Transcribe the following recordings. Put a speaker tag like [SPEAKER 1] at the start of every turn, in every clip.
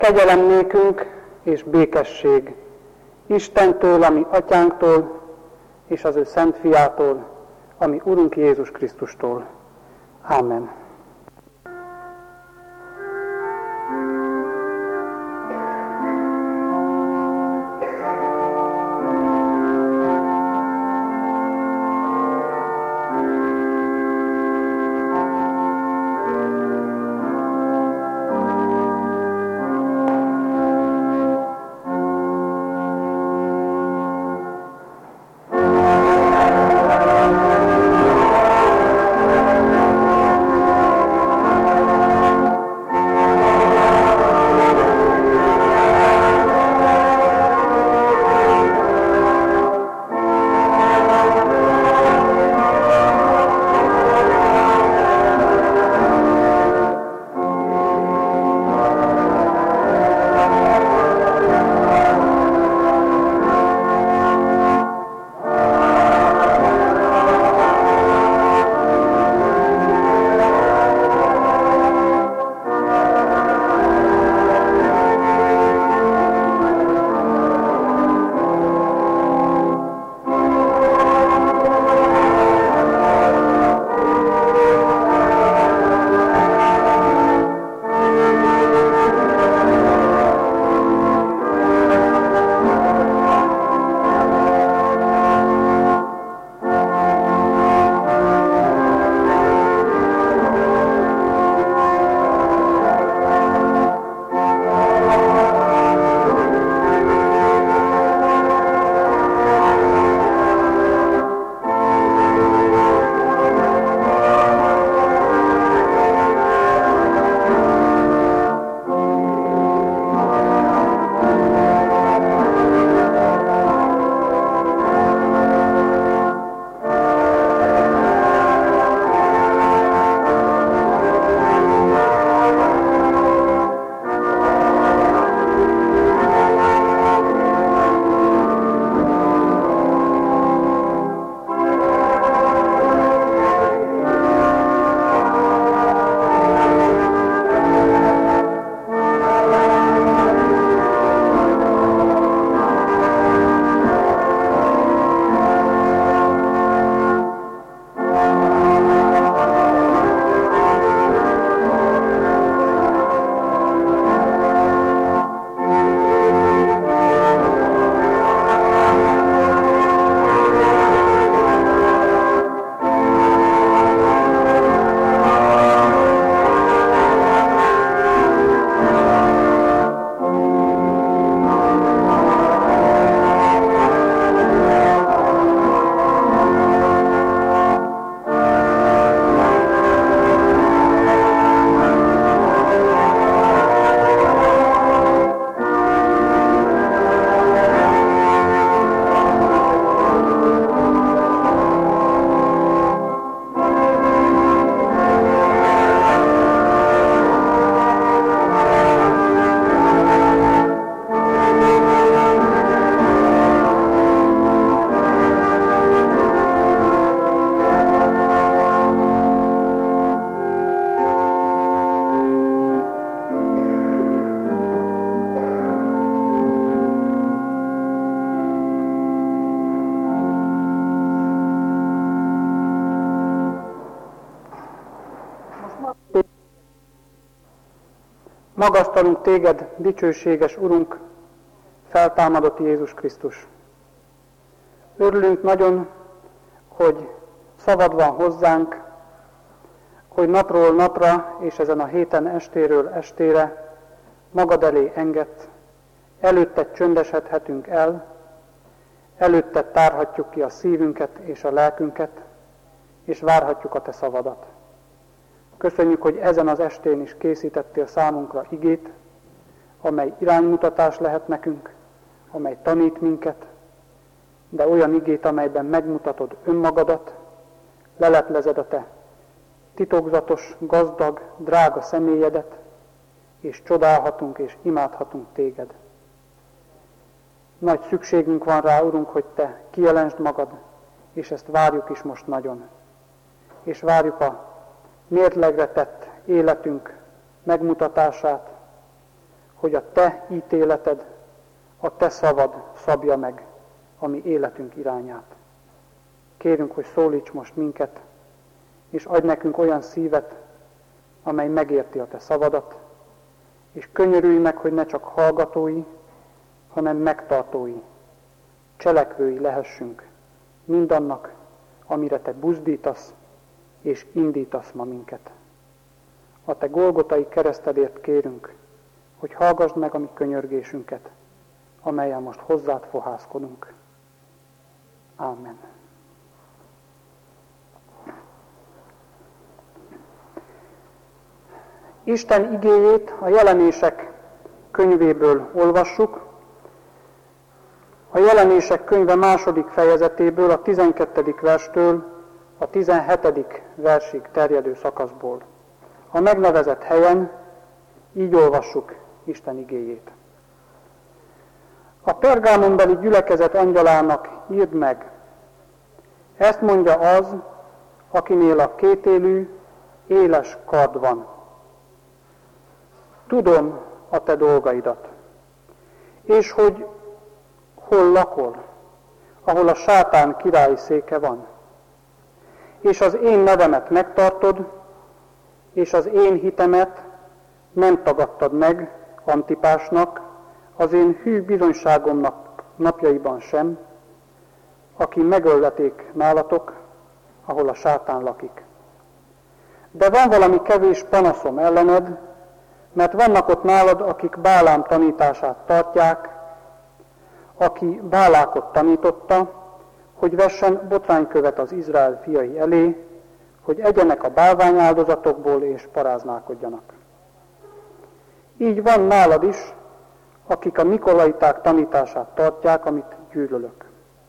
[SPEAKER 1] Kegyelem nékünk és békesség Istentől, ami Atyánktól, és az ő Szent Fiától, ami Urunk Jézus Krisztustól. Ámen. Magasztalunk téged, dicsőséges Urunk, feltámadott Jézus Krisztus. Örülünk nagyon, hogy szavad van hozzánk, hogy napról napra és ezen a héten estéről estére magad elé engedsz, előtted csöndesedhetünk el, előtted tárhatjuk ki a szívünket és a lelkünket, és várhatjuk a te szavadat. Köszönjük, hogy ezen az estén is készítettél számunkra igét, amely iránymutatás lehet nekünk, amely tanít minket, de olyan igét, amelyben megmutatod önmagadat, leleplezed a te titokzatos, gazdag, drága személyedet, és csodálhatunk és imádhatunk téged. Nagy szükségünk van rá, Urunk, hogy te kijelentsd magad, és ezt várjuk is most nagyon. És várjuk a mérlegre tett életünk megmutatását, hogy a te ítéleted, a te szavad szabja meg a mi életünk irányát. Kérünk, hogy szólíts most minket, és adj nekünk olyan szívet, amely megérti a te szavadat, és könyörülj meg, hogy ne csak hallgatói, hanem megtartói, cselekvői lehessünk mindannak, amire te buzdítasz és indítasz ma minket. A te golgotai keresztedért kérünk, hogy hallgassd meg a mi könyörgésünket, amelyen most hozzád fohászkodunk. Ámen. Isten igéjét a Jelenések könyvéből olvassuk. A Jelenések könyve 2. fejezetéből, a 12. verstől a 17. versig terjedő szakaszból. A megnevezett helyen így olvassuk Isten igéjét. A Pergámonbeli gyülekezet angyalának írd meg. Ezt mondja az, akinél a kétélű, éles kard van. Tudom a te dolgaidat, és hogy hol lakol, ahol a sátán királyi széke van. És az én nevemet megtartod, és az én hitemet nem tagadtad meg Antipásnak, az én hű bizonyságomnak napjaiban sem, aki megölleték nálatok, ahol a sátán lakik. De van valami kevés panaszom ellened, mert vannak ott nálad, akik Bálám tanítását tartják, aki Bálákot tanította, hogy vessen botránykövet az Izrael fiai elé, hogy egyenek a bálványáldozatokból és paráználkodjanak. Így van nálad is, akik a nikolaiták tanítását tartják, amit gyűlölök.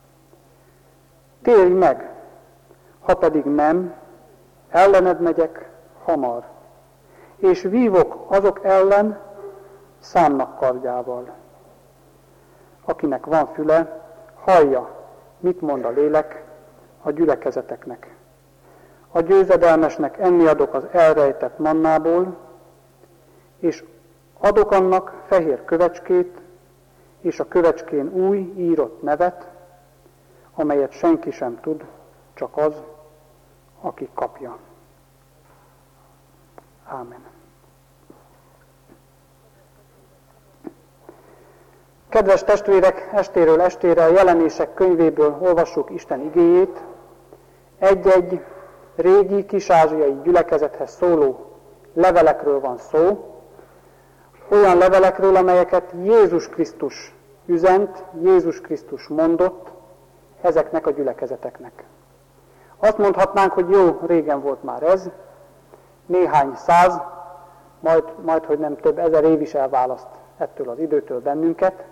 [SPEAKER 1] Térj meg, ha pedig nem, ellened megyek hamar, és vívok azok ellen számnak kardjával. Akinek van füle, hallja, mit mond a lélek a gyülekezeteknek. A győzedelmesnek enni adok az elrejtett mannából, és adok annak fehér kövecskét, és a kövecskén új, írott nevet, amelyet senki sem tud, csak az, aki kapja. Ámen. Kedves testvérek, estéről estére a Jelenések könyvéből olvassuk Isten igéjét. Egy-egy régi kis-ázsiai gyülekezethez szóló levelekről van szó, olyan levelekről, amelyeket Jézus Krisztus üzent, Jézus Krisztus mondott ezeknek a gyülekezeteknek. Azt mondhatnánk, hogy jó, régen volt már ez, néhány száz, majd hogy nem több ezer év is elválaszt ettől az időtől bennünket.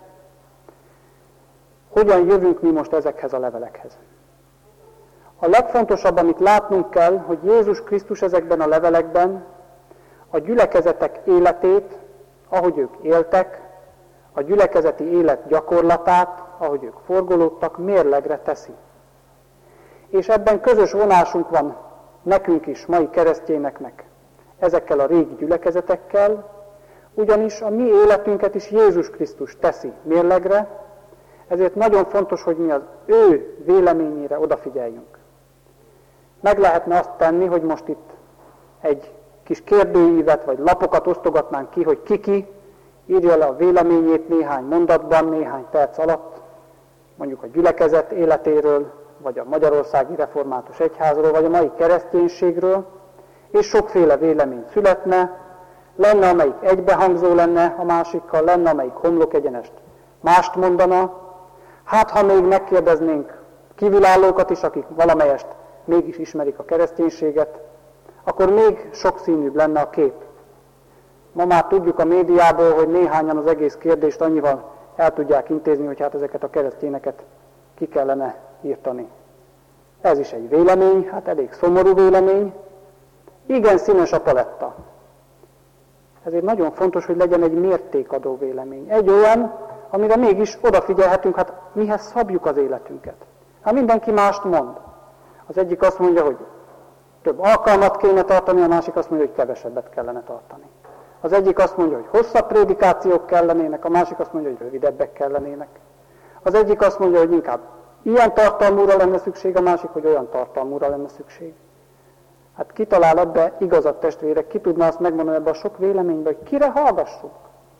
[SPEAKER 1] Hogyan jövünk mi most ezekhez a levelekhez? A legfontosabb, amit látnunk kell, hogy Jézus Krisztus ezekben a levelekben a gyülekezetek életét, ahogy ők éltek, a gyülekezeti élet gyakorlatát, ahogy ők forgolódtak, mérlegre teszi. És ebben közös vonásunk van nekünk is, mai keresztényeknek, ezekkel a régi gyülekezetekkel, ugyanis a mi életünket is Jézus Krisztus teszi mérlegre, ezért nagyon fontos, hogy mi az ő véleményére odafigyeljünk. Meg lehetne azt tenni, hogy most itt egy kis kérdőívet vagy lapokat osztogatnánk ki, hogy ki írja le a véleményét néhány mondatban, néhány perc alatt, mondjuk a gyülekezet életéről, vagy a Magyarországi Református Egyházról, vagy a mai kereszténységről, és sokféle vélemény születne, lenne, amelyik egybehangzó lenne a másikkal, lenne, amelyik homlokegyenest mást mondana. Hát, ha még megkérdeznénk kívülállókat is, akik valamelyest mégis ismerik a kereszténységet, akkor még sokszínűbb lenne a kép. Ma már tudjuk a médiából, hogy néhányan az egész kérdést annyival el tudják intézni, hogy hát ezeket a keresztényeket ki kellene írtani. Ez is egy vélemény, hát elég szomorú vélemény. Igen színes a paletta. Ezért nagyon fontos, hogy legyen egy mértékadó vélemény. Egy olyan, amire mégis odafigyelhetünk, hát mihez szabjuk az életünket. Hát mindenki mást mond. Az egyik azt mondja, hogy több alkalmat kéne tartani, a másik azt mondja, hogy kevesebbet kellene tartani. Az egyik azt mondja, hogy hosszabb prédikációk kellenének, a másik azt mondja, hogy rövidebbek kellenének. Az egyik azt mondja, hogy inkább ilyen tartalmúra lenne szükség, a másik, hogy olyan tartalmúra lenne szükség. Hát ki talál ebbe igazat, testvérek, ki tudna azt megmondani ebbe a sok véleménybe, hogy kire hallgassunk?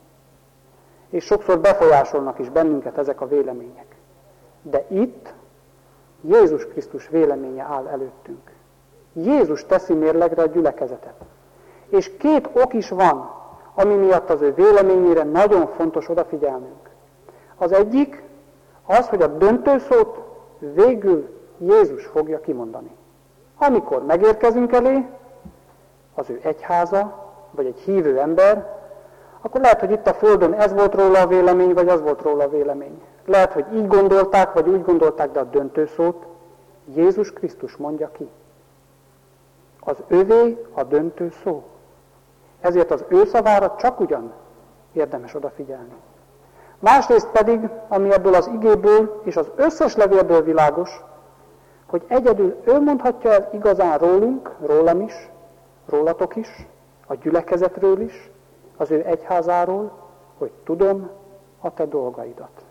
[SPEAKER 1] És sokszor befolyásolnak is bennünket ezek a vélemények. De itt Jézus Krisztus véleménye áll előttünk. Jézus teszi mérlegre a gyülekezetet. És két ok is van, ami miatt az ő véleményére nagyon fontos odafigyelnünk. Az egyik az, hogy a döntőszót végül Jézus fogja kimondani. Amikor megérkezünk elé, az ő egyháza, vagy egy hívő ember, akkor lehet, hogy itt a Földön ez volt róla a vélemény, vagy az volt róla a vélemény. Lehet, hogy így gondolták, vagy úgy gondolták, de a döntőszót Jézus Krisztus mondja ki. Az övé a döntő szó. Ezért az ő szavára csak ugyan érdemes odafigyelni. Másrészt pedig, ami ebből az igéből és az összes levélből világos, hogy egyedül ő mondhatja el igazán rólunk, rólam is, rólatok is, a gyülekezetről is, az ő egyházáról, hogy tudom a te dolgaidat.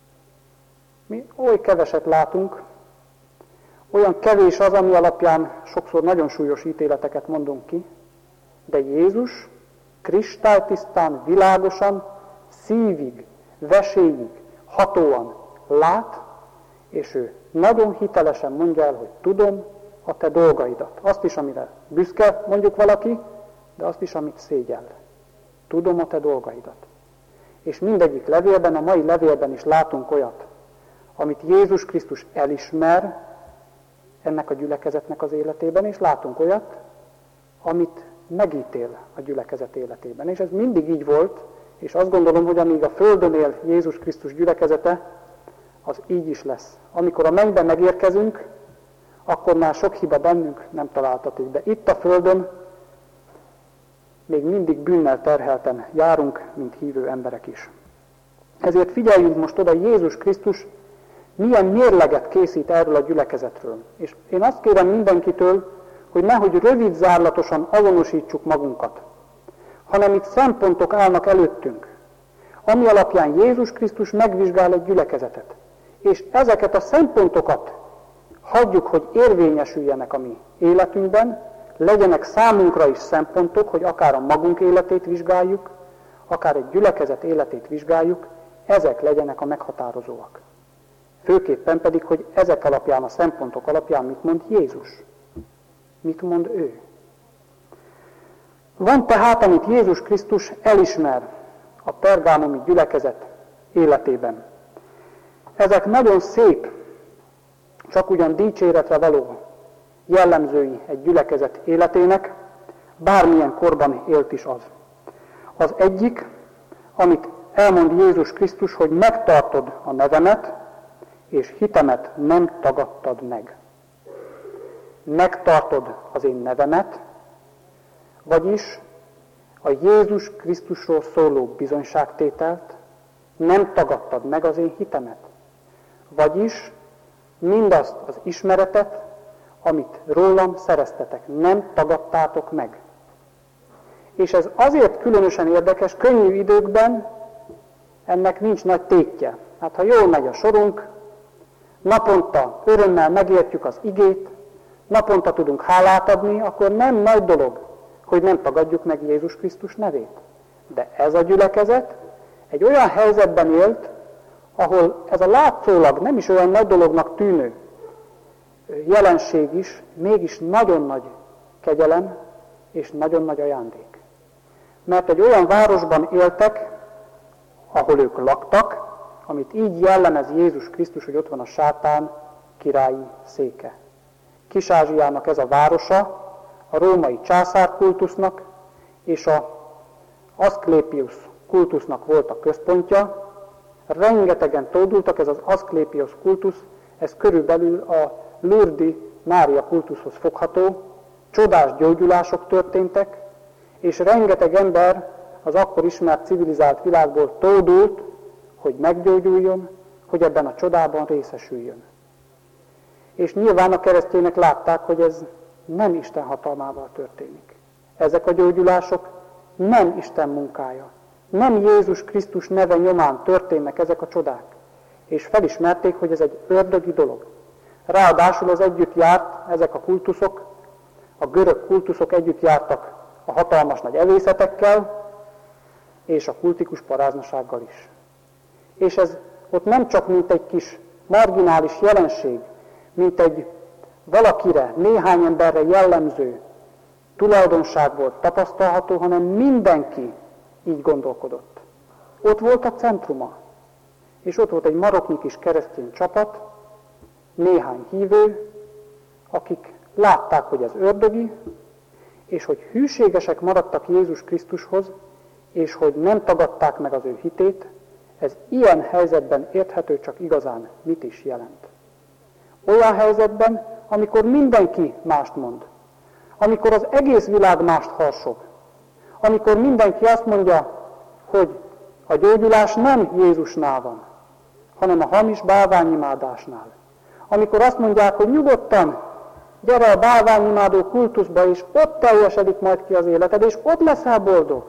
[SPEAKER 1] Mi oly keveset látunk, olyan kevés az, ami alapján sokszor nagyon súlyos ítéleteket mondunk ki, de Jézus kristálytisztán, világosan, szívig, veséig, hatóan lát, és ő nagyon hitelesen mondja el, hogy tudom a te dolgaidat. Azt is, amire büszke mondjuk valaki, de azt is, amit szégyell. Tudom a te dolgaidat. És mindegyik levélben, a mai levélben is látunk olyat, amit Jézus Krisztus elismer ennek a gyülekezetnek az életében, és látunk olyat, amit megítél a gyülekezet életében. És ez mindig így volt, és azt gondolom, hogy amíg a Földön él Jézus Krisztus gyülekezete, az így is lesz. Amikor a mennybe megérkezünk, akkor már sok hiba bennünk nem találtatik. De itt a Földön még mindig bűnnel terhelten járunk, mint hívő emberek is. Ezért figyeljünk most oda, Jézus Krisztus milyen mérleget készít erről a gyülekezetről. És én azt kérem mindenkitől, hogy nehogy rövid zárlatosan azonosítsuk magunkat, hanem itt szempontok állnak előttünk, ami alapján Jézus Krisztus megvizsgál egy gyülekezetet. És ezeket a szempontokat hagyjuk, hogy érvényesüljenek a mi életünkben, legyenek számunkra is szempontok, hogy akár a magunk életét vizsgáljuk, akár egy gyülekezet életét vizsgáljuk, ezek legyenek a meghatározóak. Főképpen pedig, hogy ezek alapján, a szempontok alapján mit mond Jézus? Mit mond ő? Van tehát, amit Jézus Krisztus elismer a pergámoni gyülekezet életében. Ezek nagyon szép, csak ugyan dicséretre való jellemzői egy gyülekezet életének, bármilyen korban élt is az. Az egyik, amit elmond Jézus Krisztus, hogy megtartod a nevemet, és hitemet nem tagadtad meg. Megtartod az én nevemet, vagyis a Jézus Krisztusról szóló bizonyságtételt, nem tagadtad meg az én hitemet. Vagyis mindazt az ismeretet, amit rólam szereztetek, nem tagadtátok meg. És ez azért különösen érdekes, könnyű időkben ennek nincs nagy tétje. Hát ha jól megy a sorunk, naponta örömmel megértjük az igét, naponta tudunk hálát adni, akkor nem nagy dolog, hogy nem tagadjuk meg Jézus Krisztus nevét. De ez a gyülekezet egy olyan helyzetben élt, ahol ez a látszólag nem is olyan nagy dolognak tűnő jelenség is, mégis nagyon nagy kegyelem és nagyon nagy ajándék. Mert egy olyan városban éltek, ahol ők laktak, amit így jellemez Jézus Krisztus, hogy ott van a sátán királyi széke. Kis-Ázsiának ez a városa, a római császárkultusznak és az Aszklépiusz kultusznak volt a központja. Rengetegen tódultak, ez az Aszklépiusz kultusz, ez körülbelül a Lurdi Mária kultuszhoz fogható, csodás gyógyulások történtek, és rengeteg ember az akkor ismert civilizált világból tódult, hogy meggyógyuljon, hogy ebben a csodában részesüljön. És nyilván a keresztények látták, hogy ez nem Isten hatalmával történik. Ezek a gyógyulások nem Isten munkája. Nem Jézus Krisztus neve nyomán történnek ezek a csodák. És felismerték, hogy ez egy ördögi dolog. Ráadásul az együtt járt, ezek a kultuszok, a görög kultuszok együtt jártak a hatalmas nagy evészetekkel, és a kultikus paráznasággal is. És ez ott nem csak mint egy kis marginális jelenség, mint egy valakire, néhány emberre jellemző tulajdonság volt tapasztalható, hanem mindenki így gondolkodott. Ott volt a centruma, és ott volt egy maroknyi kis keresztény csapat, néhány hívő, akik látták, hogy ez ördögi, és hogy hűségesek maradtak Jézus Krisztushoz, és hogy nem tagadták meg az ő hitét, ez ilyen helyzetben érthető csak igazán mit is jelent. Olyan helyzetben, amikor mindenki mást mond, amikor az egész világ mást harsog, amikor mindenki azt mondja, hogy a gyógyulás nem Jézusnál van, hanem a hamis bálványimádásnál. Amikor azt mondják, hogy nyugodtan, gyere a bálványimádó kultuszba, és ott teljesedik majd ki az életed, és ott leszel boldog.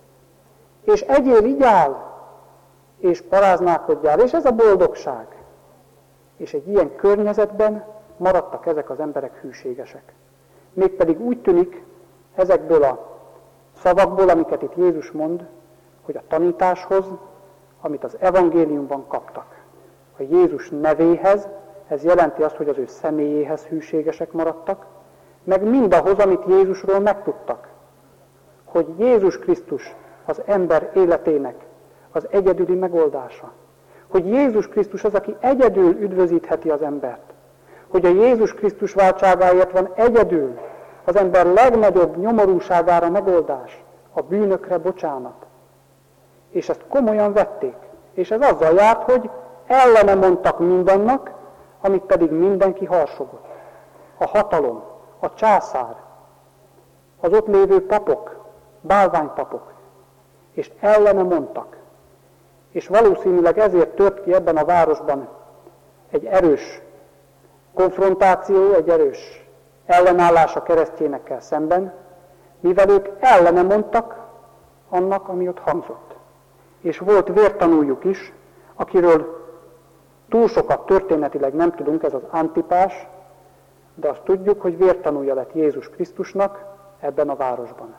[SPEAKER 1] És egyél, igyál, és paráználkodjál, és ez a boldogság. És egy ilyen környezetben maradtak ezek az emberek hűségesek. Mégpedig úgy tűnik ezekből a szavakból, amiket itt Jézus mond, hogy a tanításhoz, amit az evangéliumban kaptak, a Jézus nevéhez, ez jelenti azt, hogy az ő személyéhez hűségesek maradtak, meg mindahhoz, amit Jézusról megtudtak, hogy Jézus Krisztus az ember életének az egyedüli megoldása, hogy Jézus Krisztus az, aki egyedül üdvözítheti az embert, hogy a Jézus Krisztus váltságáért van egyedül az ember legnagyobb nyomorúságára megoldás, a bűnökre bocsánat. És ezt komolyan vették. És ez azzal járt, hogy ellene mondtak mindannak, amit pedig mindenki harsogott. A hatalom, a császár, az ott lévő papok, bálványpapok, és ellene mondtak. És valószínűleg ezért tört ki ebben a városban egy erős konfrontáció, egy erős ellenállás a keresztényekkel szemben, mivel ők ellene mondtak annak, ami ott hangzott. És volt vértanújuk is, akiről túl sokat történetileg nem tudunk, ez az Antipás, de azt tudjuk, hogy vértanúja lett Jézus Krisztusnak ebben a városban.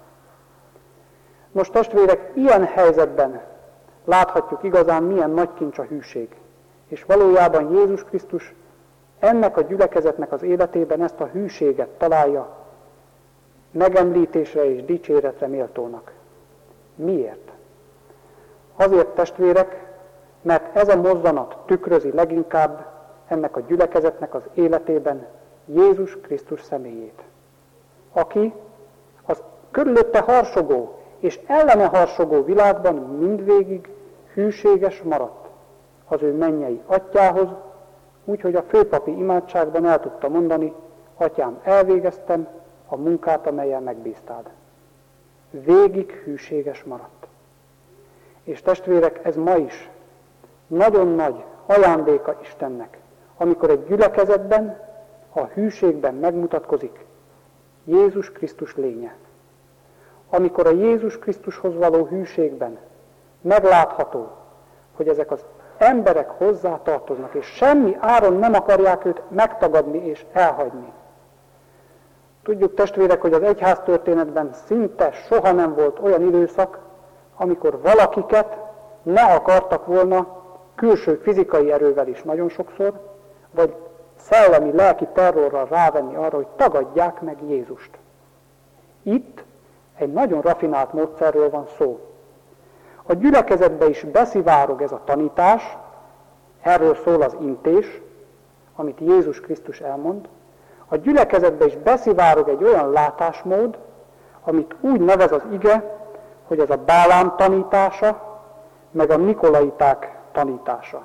[SPEAKER 1] Most testvérek, ilyen helyzetben láthatjuk igazán, milyen nagy kincs a hűség. És valójában Jézus Krisztus ennek a gyülekezetnek az életében ezt a hűséget találja megemlítésre és dicséretre méltónak. Miért? Azért, testvérek, mert ez a mozzanat tükrözi leginkább ennek a gyülekezetnek az életében Jézus Krisztus személyét, aki az körülötte harsogó és ellene harsogó világban mindvégig hűséges maradt az ő mennyei atyához, úgyhogy a főpapi imádságban el tudta mondani, atyám, elvégeztem a munkát, amellyel megbíztád. Végig hűséges maradt. És testvérek, ez ma is nagyon nagy ajándéka Istennek, amikor egy gyülekezetben, a hűségben megmutatkozik Jézus Krisztus lénye. Amikor a Jézus Krisztushoz való hűségben meglátható, hogy ezek az emberek hozzá tartoznak, és semmi áron nem akarják őt megtagadni és elhagyni. Tudjuk, testvérek, hogy az egyház történetben szinte soha nem volt olyan időszak, amikor valakiket ne akartak volna külső fizikai erővel is nagyon sokszor, vagy szellemi, lelki terrorral rávenni arra, hogy tagadják meg Jézust. Itt egy nagyon rafinált módszerről van szó. A gyülekezetbe is beszivárog ez a tanítás, erről szól az intés, amit Jézus Krisztus elmond. A gyülekezetbe is beszivárog egy olyan látásmód, amit úgy nevez az ige, hogy ez a Bálám tanítása, meg a nikolaiták tanítása.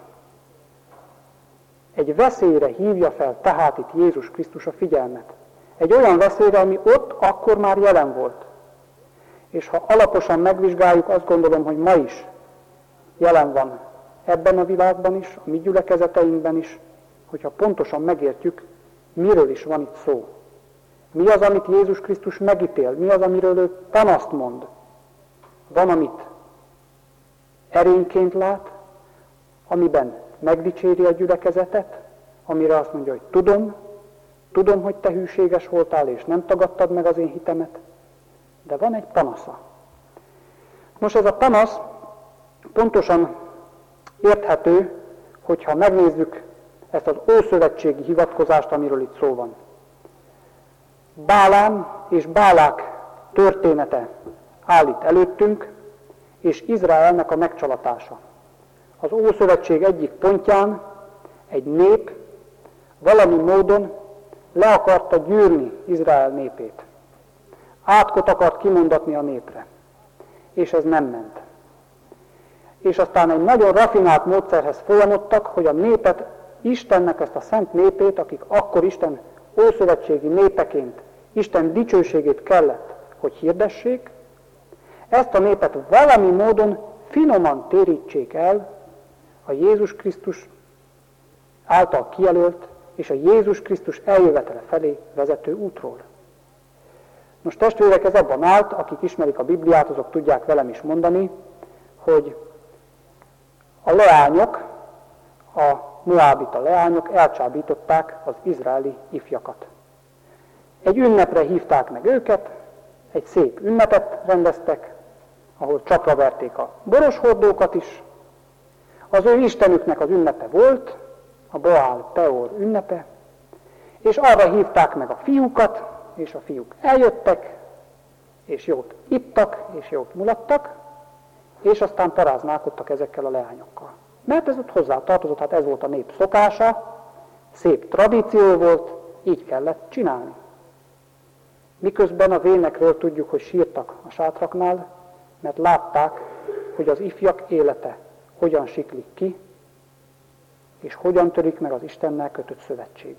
[SPEAKER 1] Egy veszélyre hívja fel tehát itt Jézus Krisztus a figyelmet. Egy olyan veszélyre, ami ott akkor már jelen volt. És ha alaposan megvizsgáljuk, azt gondolom, hogy ma is jelen van ebben a világban is, a mi gyülekezeteinkben is, hogyha pontosan megértjük, miről is van itt szó. Mi az, amit Jézus Krisztus megítél, mi az, amiről ő panaszt mond. Van, amit erényként lát, amiben megdicséri a gyülekezetet, amire azt mondja, hogy tudom, hogy te hűséges voltál, és nem tagadtad meg az én hitemet, de van egy panasza. Most ez a panasz pontosan érthető, hogyha megnézzük ezt az ószövetségi hivatkozást, amiről itt szó van. Bálám és Bálák története áll itt előttünk, és Izraelnek a megcsalatása. Az Ószövetség egyik pontján egy nép valami módon le akarta gyűrni Izrael népét. Átkot akart kimondatni a népre, és ez nem ment. És aztán egy nagyon rafinált módszerhez folyamodtak, hogy a népet, Istennek ezt a szent népét, akik akkor Isten ószövetségi népeként Isten dicsőségét kellett, hogy hirdessék, ezt a népet valami módon finoman térítsék el a Jézus Krisztus által kijelölt és a Jézus Krisztus eljövetele felé vezető útról. Most testvérek, ez abban állt, akik ismerik a Bibliát, azok tudják velem is mondani, hogy a leányok, a moábita leányok elcsábították az izraeli ifjakat. Egy ünnepre hívták meg őket, egy szép ünnepet rendeztek, ahol csapra verték a boroshordókat is. Az ő istenüknek az ünnepe volt, a Baál Peor ünnepe, és arra hívták meg a fiúkat, és a fiúk eljöttek, és jót ittak, és jót mulattak, és aztán paráználkodtak ezekkel a leányokkal. Mert ez ott hozzá tartozott, hát ez volt a nép szokása, szép tradíció volt, így kellett csinálni. Miközben a vénekről tudjuk, hogy sírtak a sátraknál, mert látták, hogy az ifjak élete hogyan siklik ki, és hogyan törik meg az Istennel kötött szövetség.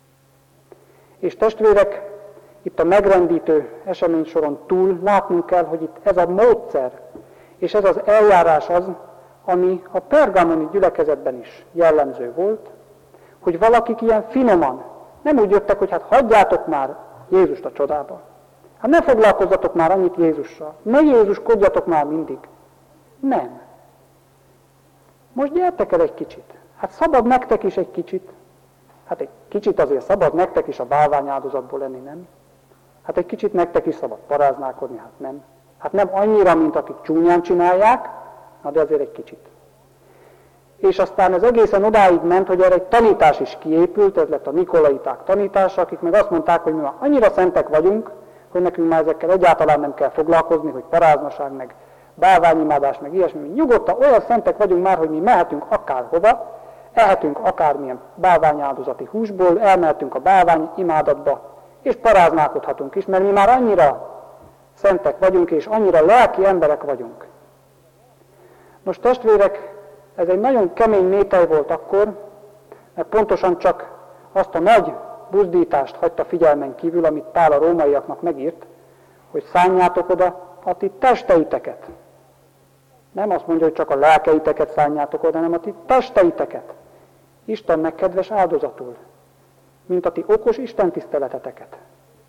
[SPEAKER 1] És testvérek, itt a megrendítő eseménysoron túl látnunk kell, hogy itt ez a módszer, és ez az eljárás az, ami a pergamoni gyülekezetben is jellemző volt, hogy valakik ilyen finoman, nem úgy jöttek, hogy hát hagyjátok már Jézust a csodába. Hát ne foglalkozzatok már annyit Jézussal. Ne Jézuskodjatok már mindig. Nem. Most gyertek el egy kicsit. Hát szabad nektek is egy kicsit. Hát egy kicsit azért szabad nektek is a bálványáldozatból lenni, nem? Hát egy kicsit nektek is szabad paráználkodni, hát nem. Hát nem annyira, mint akik csúnyán csinálják, de azért egy kicsit. És aztán ez egészen odáig ment, hogy erre egy tanítás is kiépült, ez lett a nikolaiták tanítása, akik meg azt mondták, hogy mi már annyira szentek vagyunk, hogy nekünk már ezekkel egyáltalán nem kell foglalkozni, hogy paráznaság, meg bálványimádás, meg ilyesmi. Nyugodtan olyan szentek vagyunk már, hogy mi mehetünk akárhova, ehetünk akármilyen bálványáldozati húsból, elmehetünk a bálványimádatba, és paráználkodhatunk is, mert mi már annyira szentek vagyunk, és annyira lelki emberek vagyunk. Most testvérek, ez egy nagyon kemény métej volt akkor, mert pontosan csak azt a nagy buzdítást hagyta figyelmen kívül, amit Pál a rómaiaknak megírt, hogy szánjátok oda a ti testeiteket. Nem azt mondja, hogy csak a lelkeiteket szánjátok oda, hanem a ti testeiteket. Istennek kedves áldozatul, mint a ti okos istentiszteleteteket.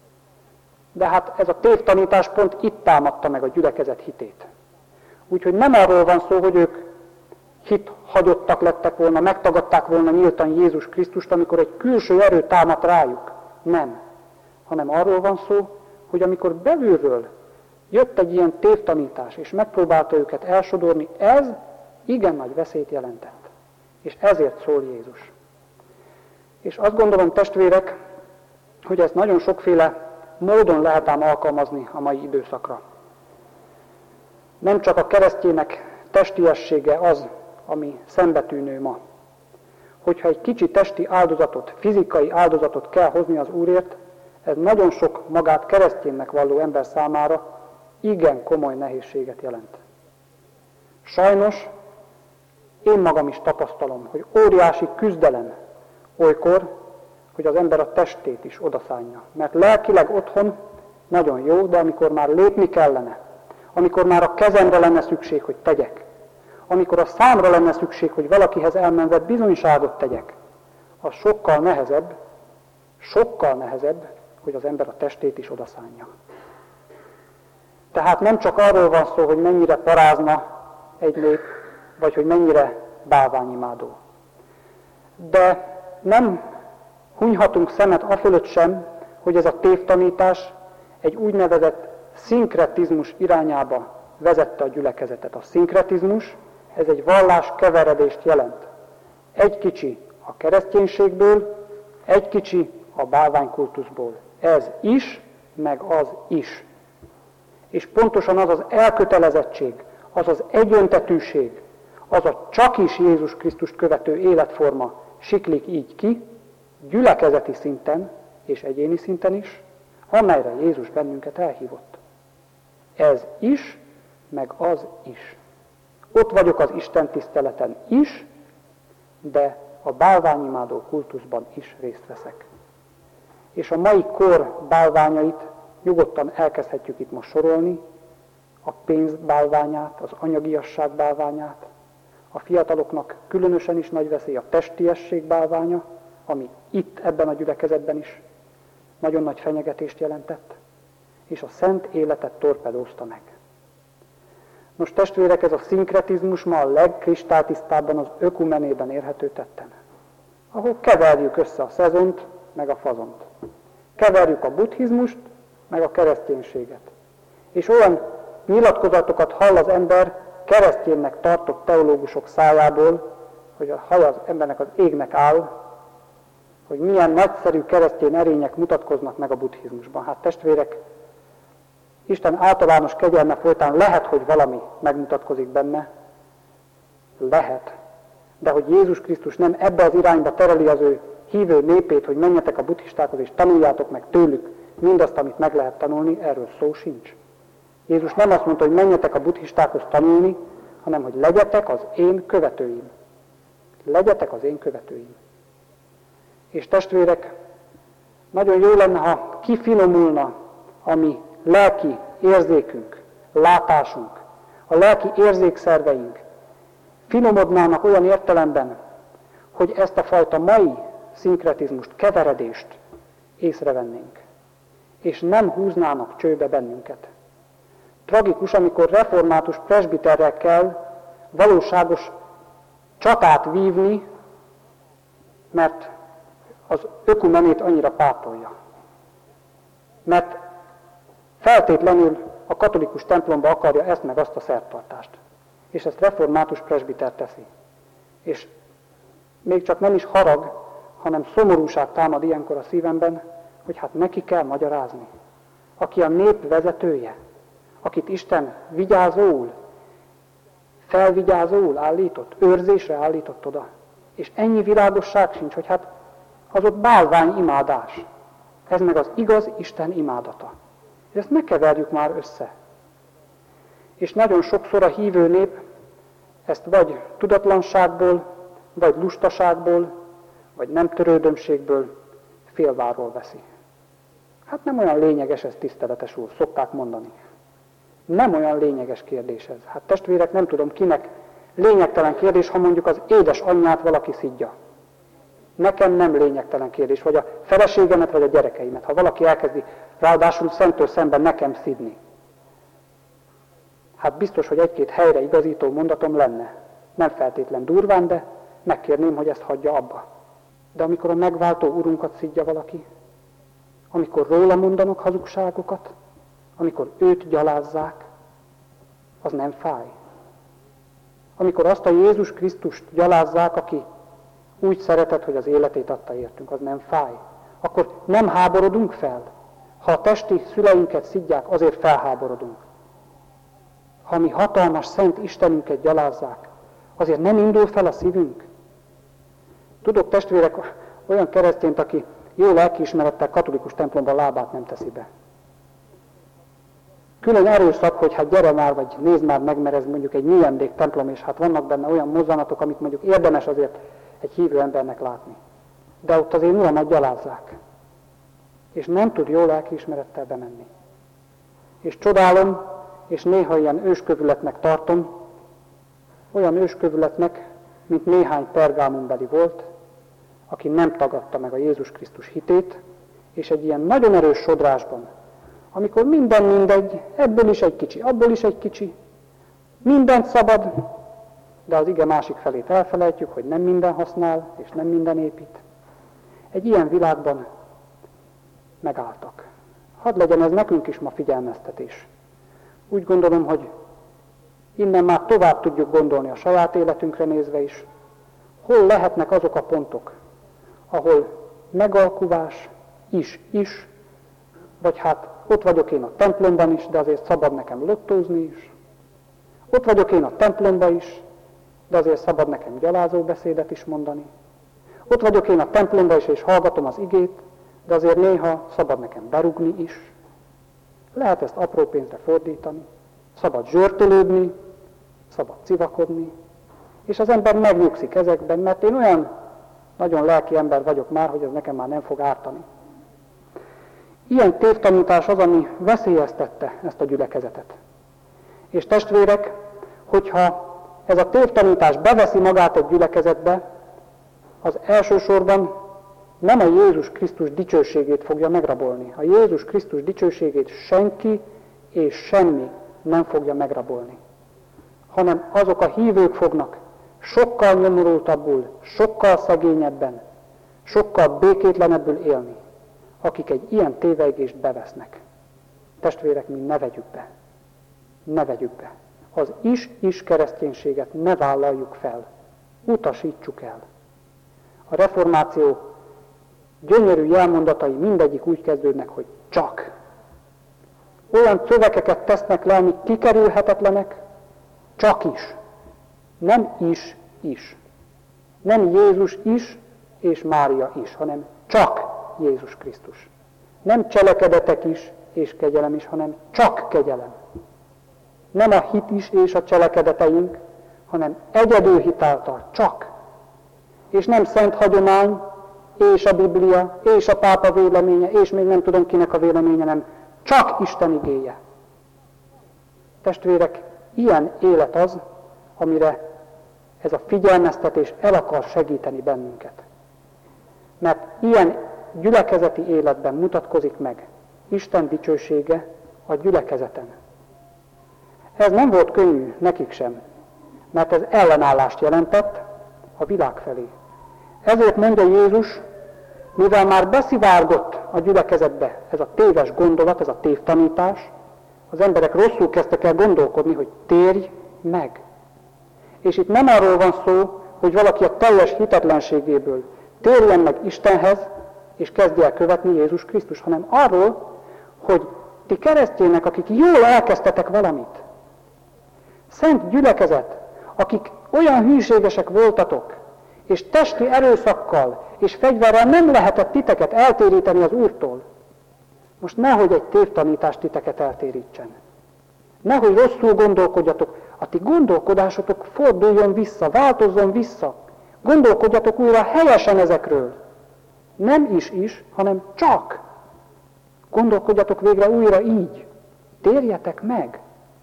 [SPEAKER 1] De hát ez a tévtanítás pont itt támadta meg a gyülekezet hitét. Úgyhogy nem arról van szó, hogy ők hithagyottak lettek volna, megtagadták volna nyíltan Jézus Krisztust, amikor egy külső erő támadt rájuk. Nem. Hanem arról van szó, hogy amikor belülről jött egy ilyen tévtanítás, és megpróbálta őket elsodorni, ez igen nagy veszélyt jelentett. És ezért szól Jézus. És azt gondolom, testvérek, hogy ezt nagyon sokféle módon lehet ám alkalmazni a mai időszakra. Nem csak a keresztjének testiessége az, ami szembetűnő ma. Hogyha egy kicsi testi áldozatot, fizikai áldozatot kell hozni az Úrért, ez nagyon sok magát keresztjénnek valló ember számára igen komoly nehézséget jelent. Sajnos én magam is tapasztalom, hogy óriási küzdelem olykor, hogy az ember a testét is odaszánja. Mert lelkileg otthon nagyon jó, de amikor már lépni kellene, amikor már a kezemre lenne szükség, hogy tegyek, amikor a számra lenne szükség, hogy valakihez elmenve bizonyságot tegyek, az sokkal nehezebb, hogy az ember a testét is odaszánja. Tehát nem csak arról van szó, hogy mennyire parázna egy nép, vagy hogy mennyire bálványimádó. De nem hunyhatunk szemet afölött sem, hogy ez a tévtanítás egy úgynevezett szinkretizmus irányába vezette a gyülekezetet. A szinkretizmus, ez egy vallás keveredést jelent. Egy kicsi a kereszténységből, egy kicsi a bálványkultuszból. Ez is, meg az is. És pontosan az az elkötelezettség, az az egyöntetűség, az a csak is Jézus Krisztust követő életforma siklik így ki, gyülekezeti szinten és egyéni szinten is, amelyre Jézus bennünket elhívott. Ez is, meg az is. Ott vagyok az Isten tiszteleten is, de a bálványimádó kultuszban is részt veszek. És a mai kor bálványait nyugodtan elkezdhetjük itt most sorolni, a pénz bálványát, az anyagiasság bálványát, a fiataloknak különösen is nagy veszély a testiesség bálványa, ami itt ebben a gyülekezetben is nagyon nagy fenyegetést jelentett, és a szent életet torpedózta meg. Most testvérek, ez a szinkretizmus ma a legkristálytisztábban az ökumenében érhető tetten, ahol keverjük össze a szezont, meg a fazont. Keverjük a buddhizmust, meg a kereszténységet. És olyan nyilatkozatokat hall az ember kereszténynek tartott teológusok szájából, hogy a haja az embernek az égnek áll, hogy milyen nagyszerű keresztény erények mutatkoznak meg a buddhizmusban. Hát testvérek, Isten általános kegyelme folytán lehet, hogy valami megmutatkozik benne, lehet, de hogy Jézus Krisztus nem ebbe az irányba tereli az ő hívő népét, hogy menjetek a buddhistákhoz és tanuljátok meg tőlük mindazt, amit meg lehet tanulni, erről szó sincs. Jézus nem azt mondta, hogy menjetek a buddhistákhoz tanulni, hanem hogy legyetek az én követőim. Legyetek az én követőim. És testvérek, nagyon jó lenne, ha kifinomulna a mi lelki érzékünk, látásunk, a lelki érzékszerveink finomodnának olyan értelemben, hogy ezt a fajta mai szinkretizmust, keveredést észrevennénk, és nem húznának csőbe bennünket. Tragikus, amikor református presbiterrel kell valóságos csatát vívni, mert az ökumenét annyira pártolja. Mert feltétlenül a katolikus templomba akarja ezt meg azt a szertartást. És ezt református presbiter teszi. És még csak nem is harag, hanem szomorúság támad ilyenkor a szívemben, hogy hát neki kell magyarázni. Aki a nép vezetője, akit Isten vigyázóul, felvigyázóul állított, őrzésre állított oda. És ennyi világosság sincs, hogy hát az ott bálványimádás. Ez meg az igaz Isten imádata. És ezt ne keverjük már össze. És nagyon sokszor a hívő nép ezt vagy tudatlanságból, vagy lustaságból, vagy nem törődömségből félváról veszi. Hát nem olyan lényeges ez, tiszteletes úr, szokták mondani. Nem olyan lényeges kérdés ez. Hát testvérek, nem tudom kinek lényegtelen kérdés, ha mondjuk az édesanyját valaki szidja. Nekem nem lényegtelen kérdés, vagy a feleségemet, vagy a gyerekeimet. Ha valaki elkezdi, ráadásul szemtől szemben nekem szidni. Hát biztos, hogy egy-két helyre igazító mondatom lenne. Nem feltétlen durván, de megkérném, hogy ezt hagyja abba. De amikor a megváltó Urunkat szidja valaki, amikor róla mondanak hazugságokat, amikor őt gyalázzák, az nem fáj. Amikor azt a Jézus Krisztust gyalázzák, aki úgy szeretett, hogy az életét adta értünk, az nem fáj. Akkor nem háborodunk fel. Ha a testi szüleinket szidják, azért felháborodunk. Ha mi hatalmas, szent Istenünket gyalázzák, azért nem indul fel a szívünk. Tudok, testvérek, olyan keresztényt, aki jó lelkiismerettel katolikus templomban lábát nem teszi be. Külön erőszak, hogy hát gyere már, vagy nézd már meg, mert ez mondjuk egy nyilandék templom, és hát vannak benne olyan mozzanatok, amit mondjuk érdemes azért egy hívő embernek látni. De ott azért Uramat gyalázzák. És nem tud jó lelkiismerettel bemenni. És csodálom, és néha ilyen őskövületnek tartom, olyan őskövületnek, mint néhány pergámonbeli volt, aki nem tagadta meg a Jézus Krisztus hitét, és egy ilyen nagyon erős sodrásban, amikor minden mindegy, ebből is egy kicsi, abból is egy kicsi, mindent szabad, de az ige másik felét elfelejtjük, hogy nem minden használ, és nem minden épít. Egy ilyen világban megálltak. Hadd legyen ez nekünk is ma figyelmeztetés. Úgy gondolom, hogy innen már tovább tudjuk gondolni a saját életünkre nézve is, hol lehetnek azok a pontok, ahol megalkuvás is, vagy hát ott vagyok én a templomban is, de azért szabad nekem lottózni is. Ott vagyok én a templomban is, de azért szabad nekem gyalázó beszédet is mondani. Ott vagyok én a templomban is, és hallgatom az igét, de azért néha szabad nekem berúgni is. Lehet ezt apró pénzre fordítani, szabad zsörtölődni, szabad civakodni, és az ember megnyugszik ezekben, mert én olyan nagyon lelki ember vagyok már, hogy ez nekem már nem fog ártani. Ilyen tévtanítás az, ami veszélyeztette ezt a gyülekezetet. És testvérek, hogyha ez a tévtanítás beveszi magát egy gyülekezetbe, az elsősorban nem a Jézus Krisztus dicsőségét fogja megrabolni. A Jézus Krisztus dicsőségét senki és semmi nem fogja megrabolni. Hanem azok a hívők fognak sokkal nyomorultabbul, sokkal szegényebben, sokkal békétlenebbül élni, akik egy ilyen tévejgést bevesznek. Testvérek, mi ne vegyük be. Ne vegyük be. Az is kereszténységet ne vállaljuk fel. Utasítsuk el. A reformáció gyönyörű jelmondatai mindegyik úgy kezdődnek, hogy csak. Olyan szövegeket tesznek le, amik kikerülhetetlenek, csak is. Nem is. Nem Jézus is és Mária is, hanem csak Jézus Krisztus. Nem cselekedetek is és kegyelem is, hanem csak kegyelem. Nem a hit is és a cselekedeteink, hanem egyedül hitáltal, csak. És nem szent hagyomány, és a Biblia, és a pápa véleménye, és még nem tudom kinek a véleménye, nem. Csak Isten igéje. Testvérek, ilyen élet az, amire ez a figyelmeztetés el akar segíteni bennünket. Mert ilyen gyülekezeti életben mutatkozik meg Isten dicsősége a gyülekezeten. Ez nem volt könnyű nekik sem, mert ez ellenállást jelentett a világ felé. Ezért mondja Jézus, mivel már beszivárgott a gyülekezetbe ez a téves gondolat, ez a tévtanítás, az emberek rosszul kezdtek el gondolkodni, hogy térj meg. És itt nem arról van szó, hogy valaki a teljes hitetlenségéből térjen meg Istenhez, és kezdje el követni Jézus Krisztus, hanem arról, hogy ti keresztjének, akik jól elkezdtetek valamit, szent gyülekezet, akik olyan hűségesek voltatok, és testi erőszakkal és fegyverrel nem lehetett titeket eltéríteni az Úrtól. Most nehogy egy tévtanítás titeket eltérítsen. Nehogy rosszul gondolkodjatok. A ti gondolkodásotok forduljon vissza, változzon vissza. Gondolkodjatok újra helyesen ezekről. Nem is, hanem csak. Gondolkodjatok végre újra így. Térjetek meg.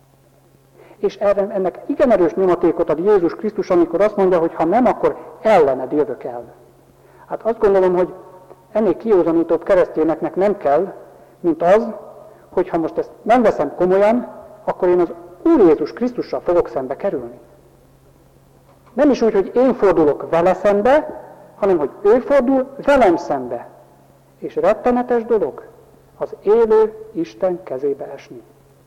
[SPEAKER 1] És ennek igen erős nyomatékot ad Jézus Krisztus, amikor azt mondja, hogy ha nem, akkor ellened jövök el. Hát azt gondolom, hogy ennél kiózanítóbb keresztényeknek nem kell, mint az, hogy ha most ezt nem veszem komolyan, akkor én az Úr Jézus Krisztussal fogok szembe kerülni. Nem is úgy, hogy én fordulok vele szembe, hanem hogy ő fordul velem szembe. És rettenetes dolog az élő Isten kezébe esni.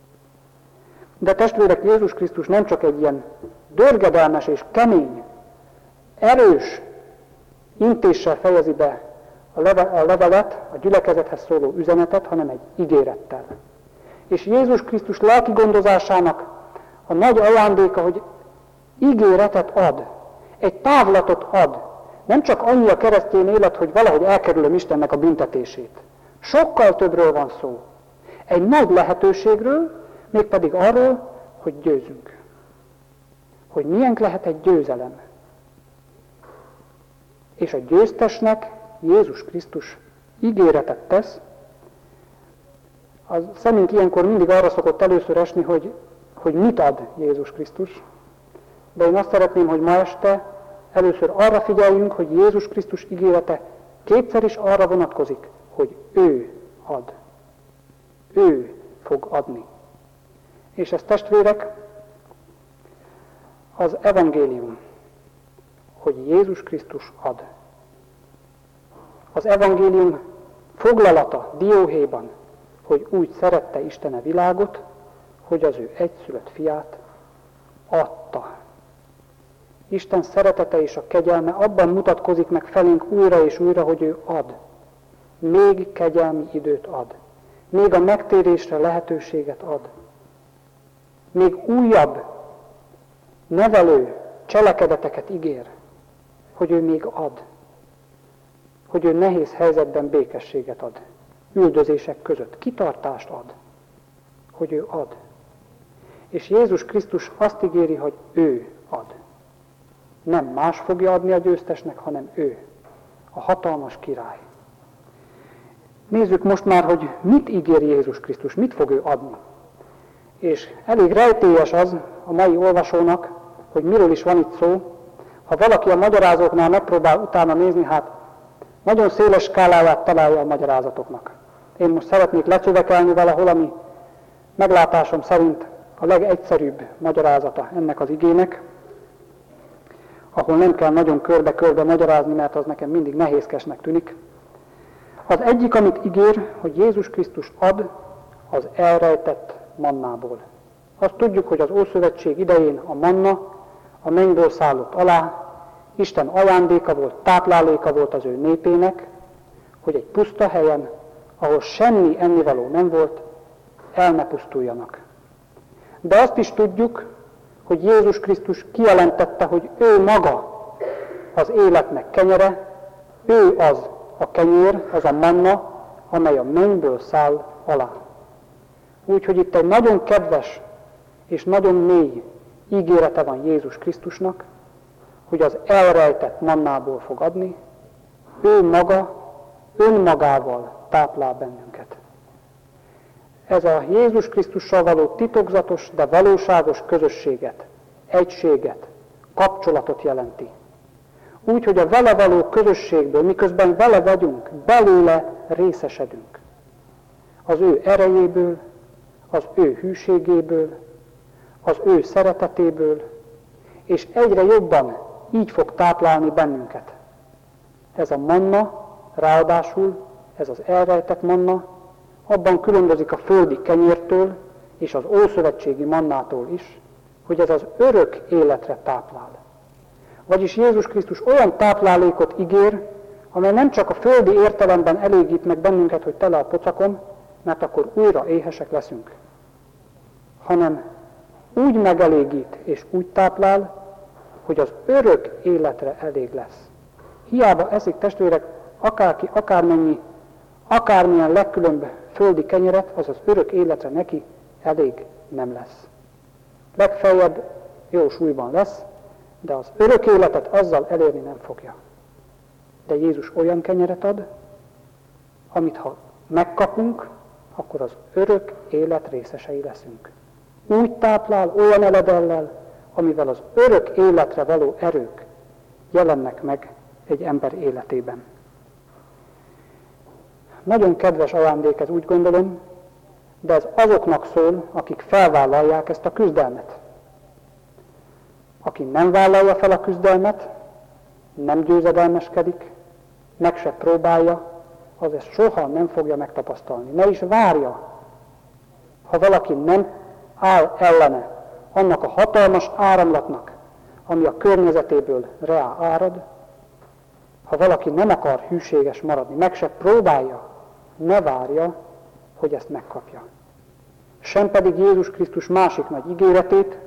[SPEAKER 1] De testvérek, Jézus Krisztus nem csak egy ilyen dörgedelmes és kemény, erős intéssel fejezi be a levelet, a gyülekezethez szóló üzenetet, hanem egy ígérettel. És Jézus Krisztus lelki gondozásának a nagy ajándéka, hogy ígéretet ad, egy távlatot ad. Nem csak annyi a keresztény élet, hogy valahogy elkerülöm Istennek a büntetését. Sokkal többről van szó. Egy nagy lehetőségről, mégpedig arról, hogy győzünk. Hogy milyen lehet egy győzelem. És a győztesnek Jézus Krisztus ígéretet tesz. A szemünk ilyenkor mindig arra szokott először esni, hogy mit ad Jézus Krisztus. De én azt szeretném, hogy ma este először arra figyeljünk, hogy Jézus Krisztus ígérete kétszer is arra vonatkozik, hogy ő ad. Ő. fog adni. És ez, testvérek, az evangélium, hogy Jézus Krisztus ad. Az evangélium foglalata dióhéjban, hogy úgy szerette Isten a világot, hogy az ő egyszülött fiát adta. Isten szeretete és a kegyelme abban mutatkozik meg felénk újra és újra, hogy ő ad. Még kegyelmi időt ad. Még a megtérésre lehetőséget ad. Még újabb, nevelő cselekedeteket ígér, hogy ő még ad. Hogy ő nehéz helyzetben békességet ad. Üldözések között kitartást ad. Hogy ő ad. És Jézus Krisztus azt ígéri, hogy ő ad. Nem más fogja adni a győztesnek, hanem ő, a hatalmas király. Nézzük most már, hogy mit ígér Jézus Krisztus, mit fog ő adni. És elég rejtélyes az a mai olvasónak, hogy miről is van itt szó. Ha valaki a magyarázóknál megpróbál utána nézni, hát nagyon széles skáláját találja a magyarázatoknak. Én most szeretnék lecsövekelni valahol, ami meglátásom szerint a legegyszerűbb magyarázata ennek az igének, ahol nem kell nagyon körbe-körbe magyarázni, mert az nekem mindig nehézkesnek tűnik. Az egyik, amit ígér, hogy Jézus Krisztus ad, az elrejtett mannából. Azt tudjuk, hogy az Ószövetség idején a manna a mennyből szállott alá, Isten ajándéka volt, tápláléka volt az ő népének, hogy egy puszta helyen, ahol semmi ennivaló nem volt, el ne pusztuljanak. De azt is tudjuk, hogy Jézus Krisztus kijelentette, hogy ő maga az életnek kenyere, ő az a kenyér, az a manna, amely a mennyből száll alá. Úgyhogy itt egy nagyon kedves és nagyon mély ígérete van Jézus Krisztusnak, hogy az elrejtett mannából fog adni, ő maga önmagával táplál bennünket. Ez a Jézus Krisztussal való titokzatos, de valóságos közösséget, egységet, kapcsolatot jelenti. Úgy, hogy a vele való közösségből, miközben vele vagyunk, belőle részesedünk. Az ő erejéből, az ő hűségéből, az ő szeretetéből, és egyre jobban így fog táplálni bennünket. Ez a manna, ráadásul ez az elrejtett manna, abban különbözik a földi kenyértől és az ószövetségi mannától is, hogy ez az örök életre táplál. Vagyis Jézus Krisztus olyan táplálékot ígér, amely nem csak a földi értelemben elégít meg bennünket, hogy tele a pocakom, mert akkor újra éhesek leszünk, hanem úgy megelégít és úgy táplál, hogy az örök életre elég lesz. Hiába eszik, testvérek, akárki, akármennyi, akármilyen legkülönbb földi kenyeret, az az örök életre neki elég nem lesz. Legfeljebb jó súlyban lesz, de az örök életet azzal elérni nem fogja. De Jézus olyan kenyeret ad, amit ha megkapunk, akkor az örök élet részesei leszünk. Úgy táplál, olyan eledellel, amivel az örök életre való erők jelennek meg egy ember életében. Nagyon kedves ajándék ez, úgy gondolom, de ez azoknak szól, akik felvállalják ezt a küzdelmet. Aki nem vállalja fel a küzdelmet, nem győzedelmeskedik, meg se próbálja, az ezt soha nem fogja megtapasztalni. Ne is várja, ha valaki nem áll ellene annak a hatalmas áramlatnak, ami a környezetéből reá árad, ha valaki nem akar hűséges maradni, meg se próbálja, ne várja, hogy ezt megkapja. Sem pedig Jézus Krisztus másik nagy ígéretét,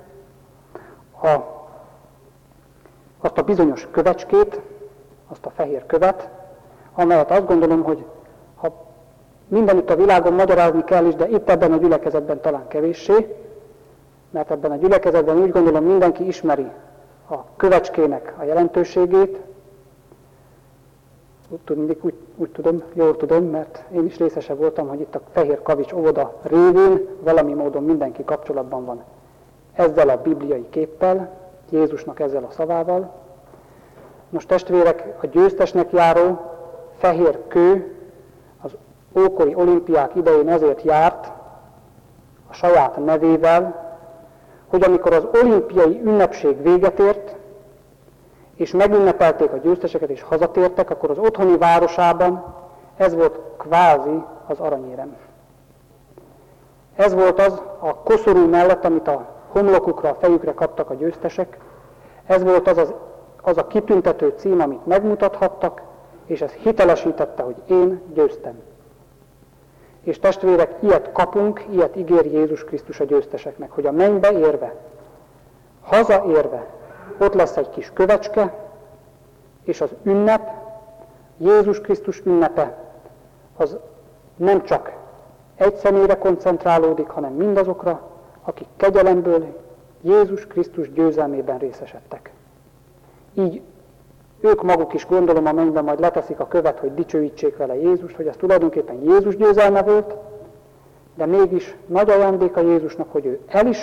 [SPEAKER 1] azt a bizonyos kövecskét, azt a fehér követ, amelyet azt gondolom, hogy ha mindenütt a világon magyarázni kell is, de itt ebben a gyülekezetben talán kevéssé, mert ebben a gyülekezetben úgy gondolom mindenki ismeri a kövecskének a jelentőségét. Jól tudom, mert én is részese voltam, hogy itt a Fehér Kavics óvoda révén valami módon mindenki kapcsolatban van ezzel a bibliai képpel, Jézusnak ezzel a szavával. Most testvérek, a győztesnek járó fehér kő az ókori olimpiák idején ezért járt, a saját nevével, hogy amikor az olimpiai ünnepség véget ért, és megünnepelték a győzteseket, és hazatértek, akkor az otthoni városában ez volt kvázi az aranyérem. Ez volt az a koszorú mellett, amit a homlokukra, a fejükre kaptak a győztesek. Ez volt az a kitüntető cím, amit megmutathattak, és ez hitelesítette, hogy én győztem. És testvérek, ilyet kapunk, ilyet ígér Jézus Krisztus a győzteseknek, hogy a mennybe érve, hazaérve, ott lesz egy kis kövecske, és az ünnep, Jézus Krisztus ünnepe, az nem csak egy személyre koncentrálódik, hanem mindazokra, akik kegyelemből Jézus Krisztus győzelmében részesedtek. Így ők maguk is, gondolom, a mennyben majd leteszik a követ, hogy dicsőítsék vele Jézust, hogy ez tulajdonképpen Jézus győzelme volt, de mégis nagy ajándék a Jézusnak, hogy ő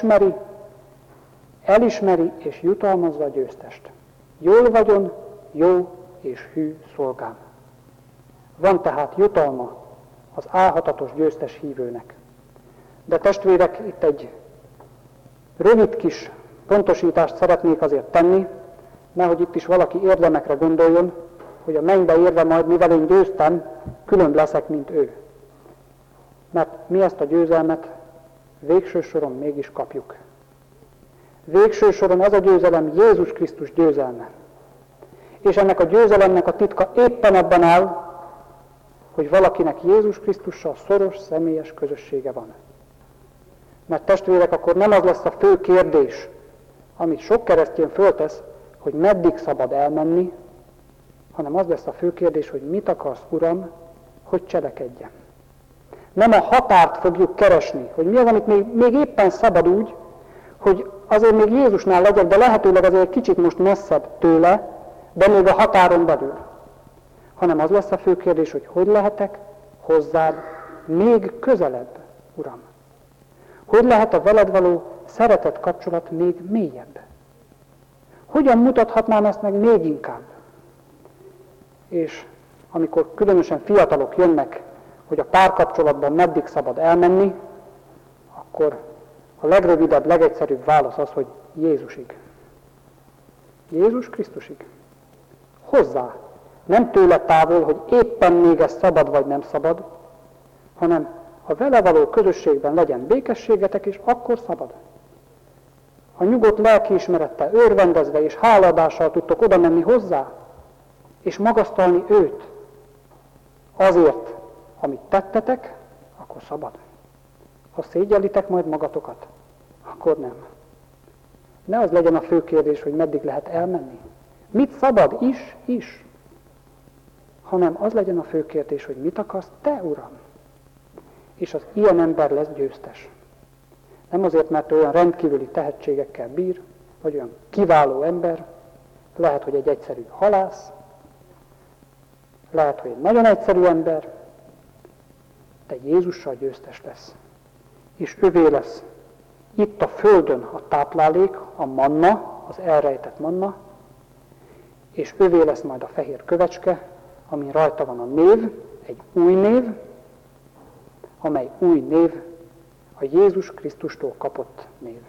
[SPEAKER 1] elismeri és jutalmazza a győztest. Jól vagyon, jó és hű szolgám. Van tehát jutalma az álhatatos győztes hívőnek. De testvérek, itt egy rövid kis pontosítást szeretnék azért tenni, nehogy itt is valaki érdemekre gondoljon, hogy a mennybe érve majd, mivel én győztem, különb leszek, mint ő. Mert mi ezt a győzelmet végső soron mégis kapjuk. Végső soron ez a győzelem Jézus Krisztus győzelme. És ennek a győzelemnek a titka éppen abban áll, hogy valakinek Jézus Krisztussal szoros, személyes közössége van. Mert testvérek, akkor nem az lesz a fő kérdés, amit sok keresztény föltesz, hogy meddig szabad elmenni, hanem az lesz a fő kérdés, hogy mit akarsz, Uram, hogy cselekedjem. Nem a határt fogjuk keresni, hogy mi az, amit még éppen szabad úgy, hogy azért még Jézusnál legyek, de lehetőleg azért egy kicsit most messzebb tőle, de még a határon belül. Hanem az lesz a fő kérdés, hogy lehetek hozzád még közelebb, Uram. Hogy lehet a veled való szeretet kapcsolat még mélyebb? Hogyan mutathatnám ezt meg még inkább? És amikor különösen fiatalok jönnek, hogy a párkapcsolatban meddig szabad elmenni, akkor a legrövidebb, legegyszerűbb válasz az, hogy Jézusig. Jézus Krisztusig. Hozzá. Nem tőle távol, hogy éppen még ez szabad vagy nem szabad, hanem ha vele való közösségben legyen békességetek, és akkor szabad. Ha nyugodt lelkiismerettel, örvendezve és hálaadással tudtok oda menni hozzá, és magasztalni őt azért, amit tettetek, akkor szabad. Ha szégyellitek majd magatokat, akkor nem. Ne az legyen a fő kérdés, hogy meddig lehet elmenni. Mit szabad is, hanem az legyen a fő kérdés, hogy mit akarsz te, Uram. És az ilyen ember lesz győztes. Nem azért, mert olyan rendkívüli tehetségekkel bír, vagy olyan kiváló ember, lehet, hogy egy egyszerű halász, lehet, hogy egy nagyon egyszerű ember, de Jézussal győztes lesz. És övé lesz itt a földön a táplálék, a manna, az elrejtett manna, és övé lesz majd a fehér kövecske, amin rajta van a név, egy új név, amely új név a Jézus Krisztustól kapott név.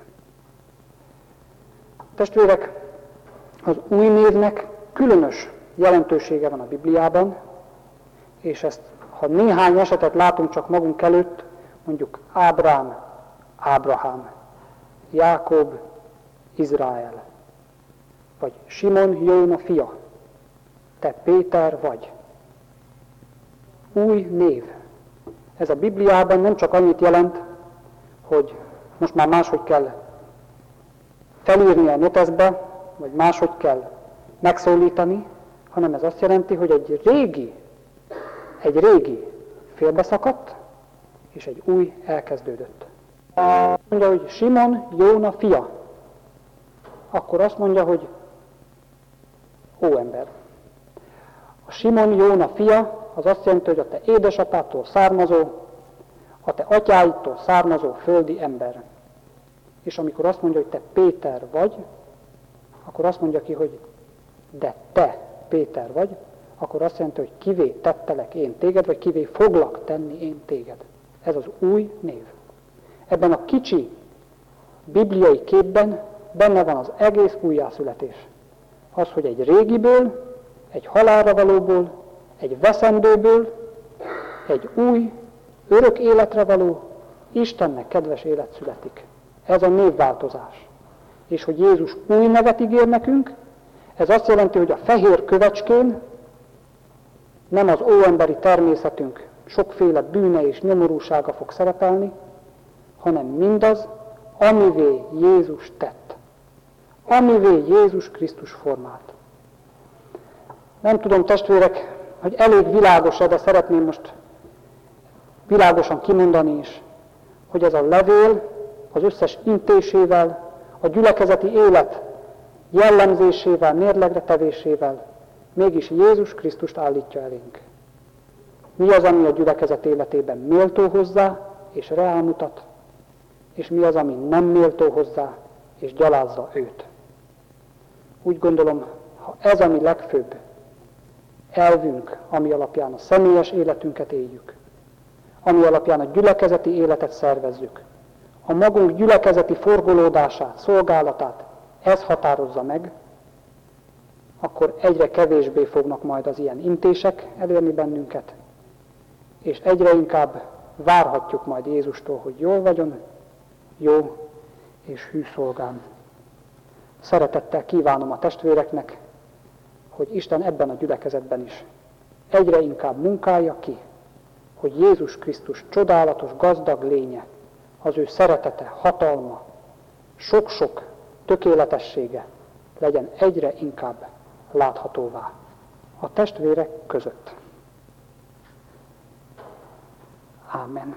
[SPEAKER 1] Testvérek, az új névnek különös jelentősége van a Bibliában, és ezt, ha néhány esetet látunk csak magunk előtt, mondjuk Ábrám, Ábrahám, Jákob, Izrael, vagy Simon, Jóna fia, te Péter vagy. Új név. Ez a Bibliában nem csak annyit jelent, hogy most már máshogy kell felírni a noteszbe, vagy máshogy kell megszólítani, hanem ez azt jelenti, hogy egy régi félbeszakadt, és egy új elkezdődött. Mondja, hogy Simon, Jóna fia. Akkor azt mondja, hogy ember. A Simon, Jóna fia, az azt jelenti, hogy a te édesapától származó, a te atyáidtól származó földi ember. És amikor azt mondja, hogy te Péter vagy, akkor azt mondja ki, hogy de te Péter vagy, akkor azt jelenti, hogy kivé tettelek én téged, vagy kivé foglak tenni én téged. Ez az új név. Ebben a kicsi bibliai képben benne van az egész újjászületés. Az, hogy egy régiből, egy halálra valóból, egy veszendőből, egy új, örök életre való, Istennek kedves élet születik. Ez a névváltozás. És hogy Jézus új nevet ígér nekünk, ez azt jelenti, hogy a fehér kövecskén nem az óemberi természetünk sokféle bűne és nyomorúsága fog szerepelni, hanem mindaz, amivé Jézus tett. Amivé Jézus Krisztus formált. Nem tudom, testvérek, hogy elég világos-e, de szeretném most világosan kimondani is, hogy ez a levél az összes intésével, a gyülekezeti élet jellemzésével, mérlegre tevésével mégis Jézus Krisztust állítja elénk. Mi az, ami a gyülekezet életében méltó hozzá és rámutat, és mi az, ami nem méltó hozzá és gyalázza őt. Úgy gondolom, ha ez a mi legfőbb elvünk, ami alapján a személyes életünket éljük, ami alapján a gyülekezeti életet szervezzük, a magunk gyülekezeti forgolódását, szolgálatát, ez határozza meg, akkor egyre kevésbé fognak majd az ilyen intések elérni bennünket, és egyre inkább várhatjuk majd Jézustól, hogy jól vagyon, jó és hű szolgám. Szeretettel kívánom a testvéreknek, hogy Isten ebben a gyülekezetben is egyre inkább munkálja ki, hogy Jézus Krisztus csodálatos, gazdag lénye, az ő szeretete, hatalma, sok-sok tökéletessége legyen egyre inkább láthatóvá a testvérek között. Ámen.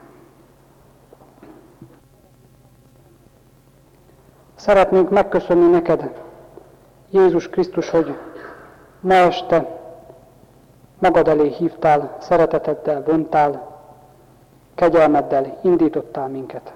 [SPEAKER 1] Szeretnénk megköszönni neked, Jézus Krisztus, hogy ma este magad elé hívtál, szereteteddel vontál, kegyelmeddel indítottál minket.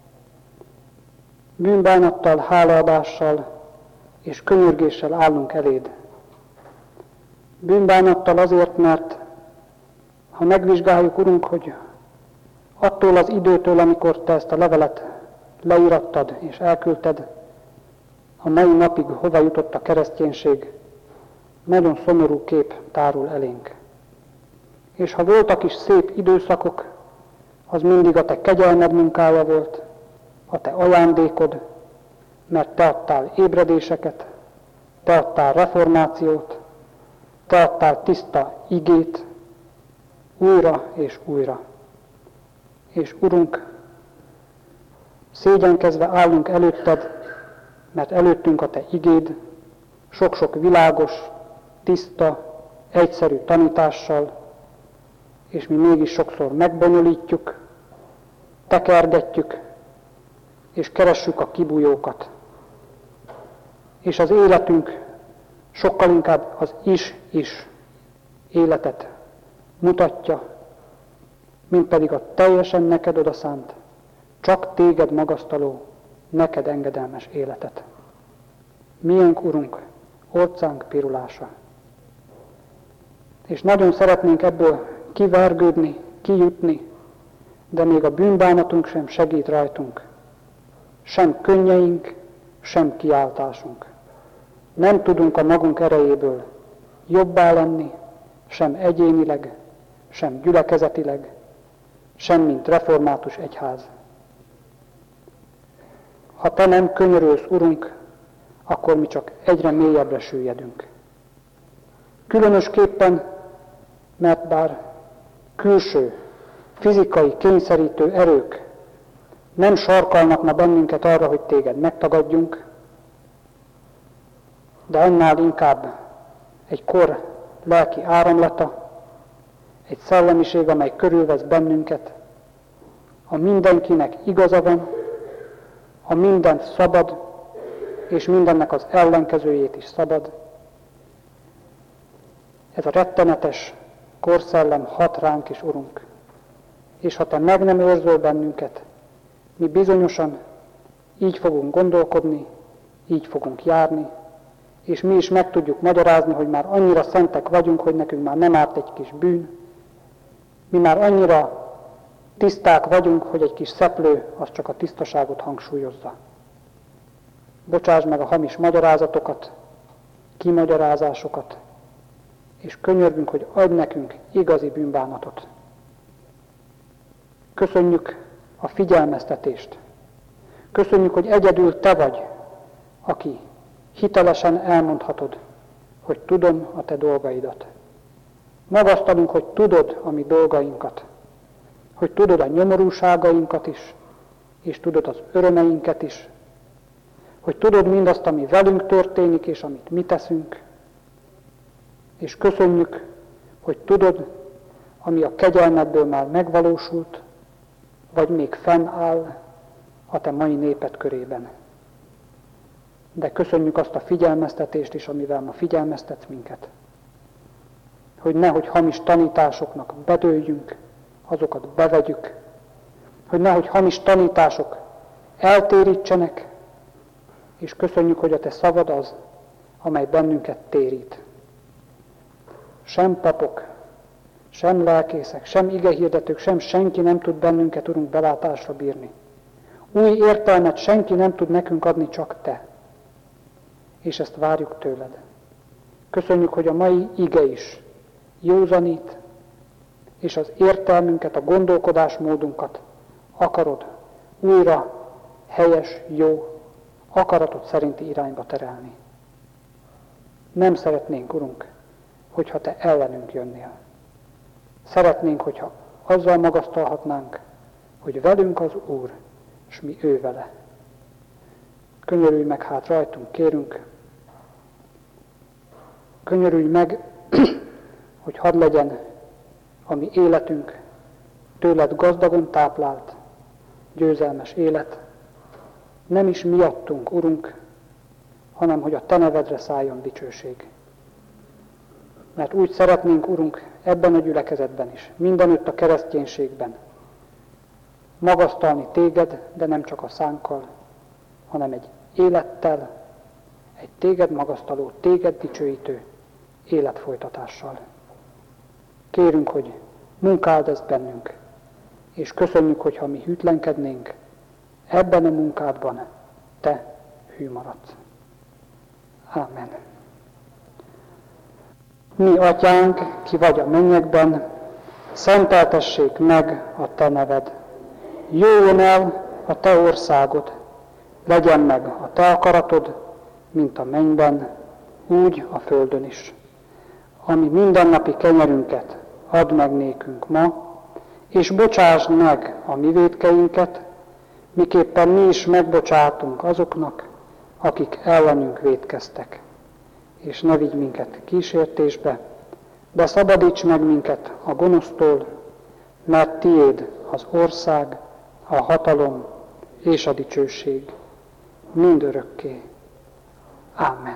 [SPEAKER 1] Bűnbánattal, hálaadással és könyörgéssel állunk eléd. Bűnbánattal azért, mert ha megvizsgáljuk, Urunk, hogy attól az időtől, amikor te ezt a levelet leírattad és elküldted, a mai napig hova jutott a kereszténység, nagyon szomorú kép tárul elénk. És ha voltak is szép időszakok, az mindig a te kegyelmed munkája volt, a te ajándékod, mert te adtál ébredéseket, te adtál reformációt, te adtál tiszta igét, újra és újra. És Urunk, szégyenkezve állunk előtted, mert előttünk a te igéd, sok-sok világos, tiszta, egyszerű tanítással, és mi mégis sokszor megbonyolítjuk, tekergetjük, és keressük a kibújókat. És az életünk sokkal inkább az is életet mutatja, mint pedig a teljesen neked odaszánt, csak téged magasztaló, neked engedelmes életet. Miénk, Urunk, orcánk pirulása. És nagyon szeretnénk ebből kivergődni, kijutni, de még a bűnbánatunk sem segít rajtunk. Sem könnyeink, sem kiáltásunk. Nem tudunk a magunk erejéből jobbá lenni, sem egyénileg, sem gyülekezetileg, sem mint református egyház. Ha te nem könyörülsz, Urunk, akkor mi csak egyre mélyebbre süllyedünk. Különösképpen, mert bár külső, fizikai, kényszerítő erők nem sarkalnak ma bennünket arra, hogy téged megtagadjunk, de annál inkább egy kor lelki áramlata, egy szellemiség, amely körülvesz bennünket, a mindenkinek igaza van, a mindent szabad, és mindennek az ellenkezőjét is szabad. Ez a rettenetes korszellem hat ránk is, Urunk. És ha te meg nem őrzöl bennünket, mi bizonyosan így fogunk gondolkodni, így fogunk járni, és mi is meg tudjuk magyarázni, hogy már annyira szentek vagyunk, hogy nekünk már nem árt egy kis bűn. Mi már annyira tiszták vagyunk, hogy egy kis szeplő az csak a tisztaságot hangsúlyozza. Bocsáss meg a hamis magyarázatokat, kimagyarázásokat, és könyörgünk, hogy adj nekünk igazi bűnbánatot. Köszönjük a figyelmeztetést. Köszönjük, hogy egyedül te vagy, aki hitelesen elmondhatod, hogy tudom a te dolgaidat. Magasztalunk, hogy tudod a mi dolgainkat, hogy tudod a nyomorúságainkat is, és tudod az örömeinket is, hogy tudod mindazt, ami velünk történik, és amit mi teszünk, és köszönjük, hogy tudod, ami a kegyelmedből már megvalósult, vagy még fennáll a te mai néped körében. De köszönjük azt a figyelmeztetést is, amivel ma figyelmeztetsz minket. Hogy nehogy hamis tanításoknak bedőljünk, azokat bevegyük, hogy nehogy hamis tanítások eltérítsenek, és köszönjük, hogy a te szavad az, amely bennünket térít. Sem papok, sem lelkészek, sem igehirdetők, sem senki nem tud bennünket, Urunk, belátásra bírni. Új értelmet senki nem tud nekünk adni, csak te. És ezt várjuk tőled. Köszönjük, hogy a mai ige is józanít, és az értelmünket, a gondolkodásmódunkat akarod újra helyes, jó, akaratod szerinti irányba terelni. Nem szeretnénk, Urunk, hogyha te ellenünk jönnél. Szeretnénk, hogyha azzal magasztalhatnánk, hogy velünk az Úr, és mi ő vele. Könyörülj meg hát rajtunk, kérünk. Könyörülj meg, hogy hadd legyen a mi életünk tőled gazdagon táplált, győzelmes élet. Nem is miattunk, Urunk, hanem hogy a te nevedre szálljon dicsőség. Mert úgy szeretnénk, Urunk, ebben a gyülekezetben is, mindenütt a kereszténységben magasztalni téged, de nem csak a szánkkal, hanem egy élettel, egy téged magasztaló, téged dicsőítő életfolytatással. Kérünk, hogy munkáld ezt bennünk, és köszönjük, hogyha mi hűtlenkednénk, ebben a munkádban te hű maradsz. Ámen. Mi, Atyánk, ki vagy a mennyekben, szenteltessék meg a te neved. Jöjjön el a te országod, legyen meg a te akaratod, mint a mennyben, úgy a földön is. Ami mindennapi kenyerünket add meg nékünk ma, és bocsásd meg a mi vétkeinket, miképpen mi is megbocsátunk azoknak, akik ellenünk vétkeztek. És ne vigy minket kísértésbe, de szabadíts meg minket a gonosztól, mert tiéd az ország, a hatalom és a dicsőség mindörökké. Ámen.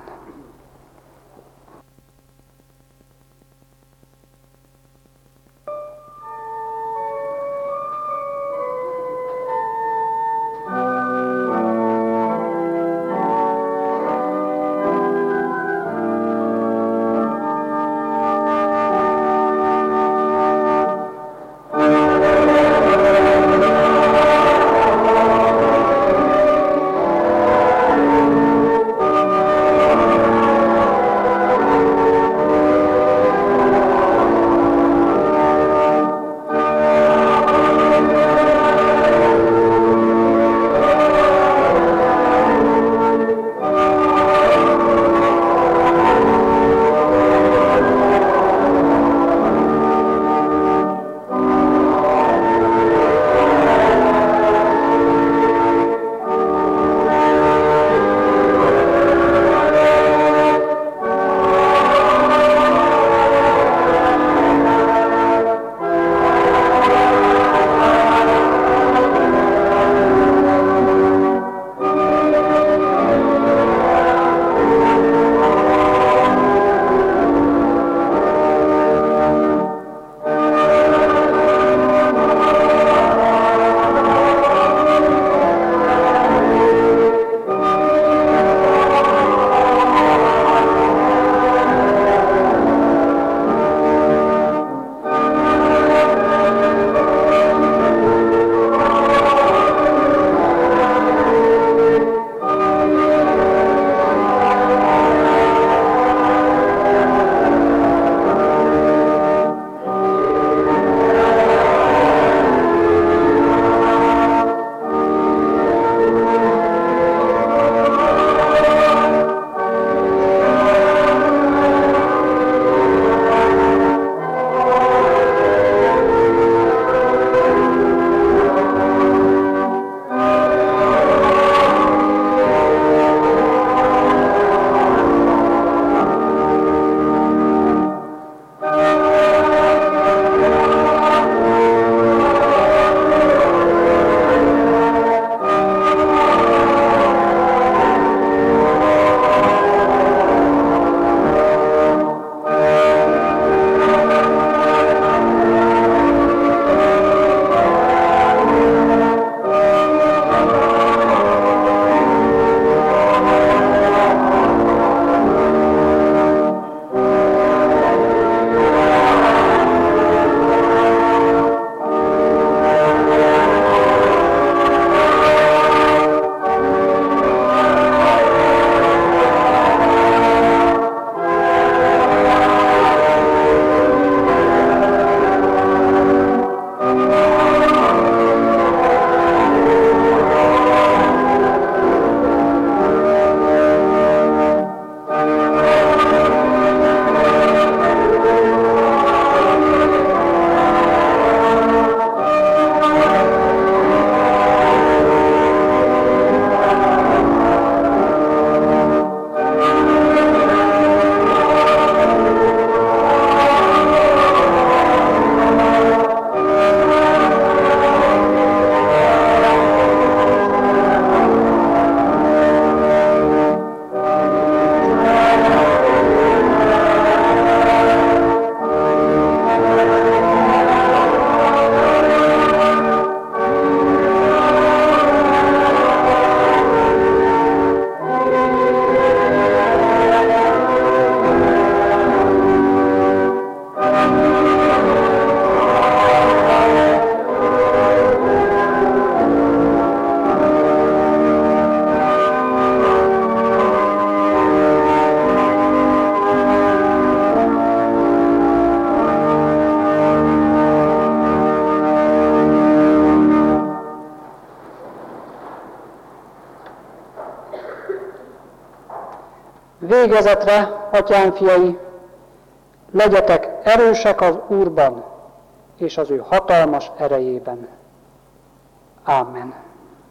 [SPEAKER 1] Végezetre, atyám fiai, legyetek erősek az Úrban és az ő hatalmas erejében. Ámen.